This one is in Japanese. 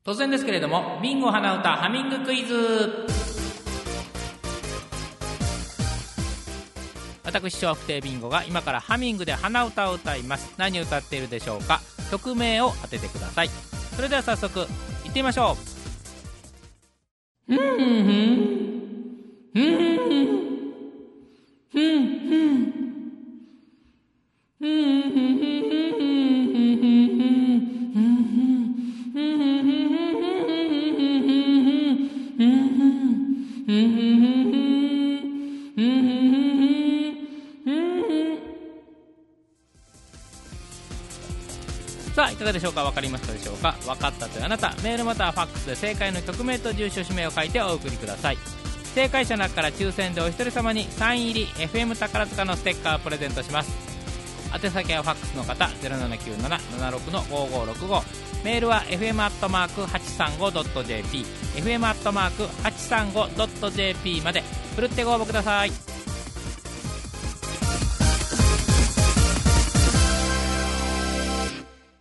突然ですけれども、ビンゴ鼻歌ハミングクイズ。私笑福亭ビンゴが今からハミングで鼻歌を歌います。何を歌っているでしょうか。曲名を当ててください。それでは早速行ってみましょう。さあいかがでしょうか。分かりましたでしょうか。分かったというあなた、メールまたはファックスで正解の曲名と住所氏名を書いてお送りください。正解者の中から抽選でお一人様にサイン入り FM 宝塚のステッカーをプレゼントします。宛先はファックスの方 079776-5565、 メールは fm@835.jp、 fm@835.jp までふるってご応募ください。